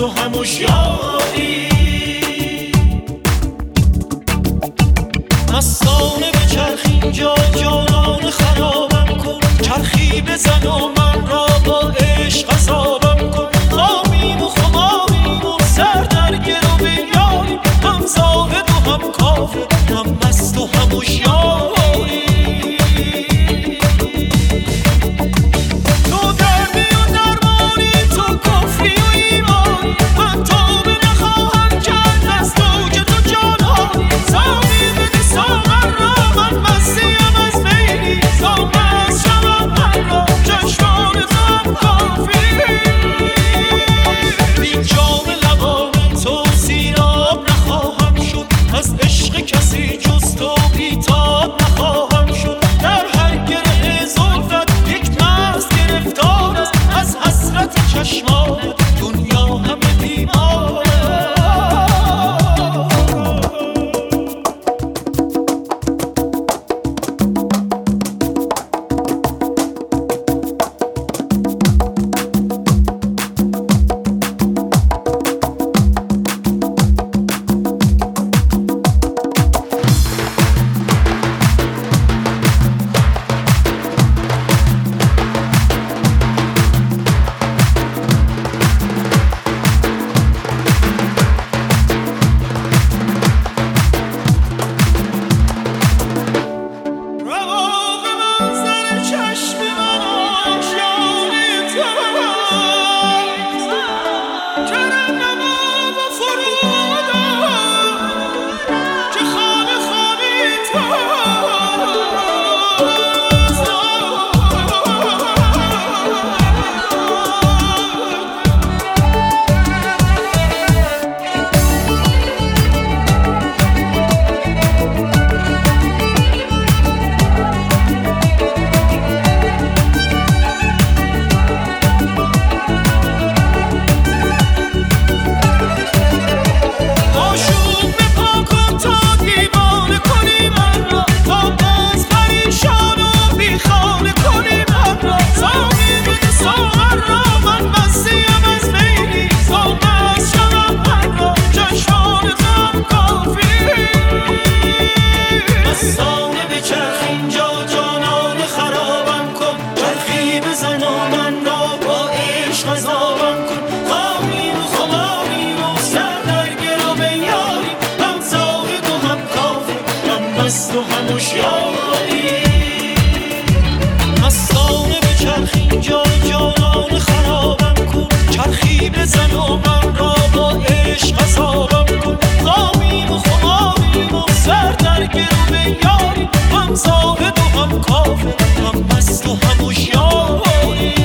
و هم هوشیاری. مستانه به چرخ اینجا جانان خرابم کن، چرخی بزن و من را با عشق عذابم کن. خامیم و خمامیم و سر در گرو بیاریم، هم زاهد و هم کافر، هم مست و هم هوشیاری. تو دردی و درمانی، تو کفری و ایمانی، من توبه نخواهم کرد از دوج تو جانانی. سامی بده ساغر را، من مستیم از میلی، سامست شوم من را، چشمان تو هم کافی. بی جام لبان تو سیراب نخواهم شد، از عشق کسی جز تو بیتاب نخواهم شد. در هر گره زلفت یک مست گرفتار است، از حسرت چشمانت دنیا همه بیمار. مستانه به چرخ اینجا جانان خرابم کن، چرخی بزن و من را با عشق عذابم کن. خامیم و خمامیم و سر در گرو بیاریم، هم زاهد و هم کافر، هم مست و هم هوشیاری. مستانه به چرخ اینجا جانان خرابم کن، چرخی بزن و من را با عشق عذابم کن. خامیم و خمامیم و سر در گرو بیاریم، هم زاهد و هم کافر، هم مست و هم هوشیاری.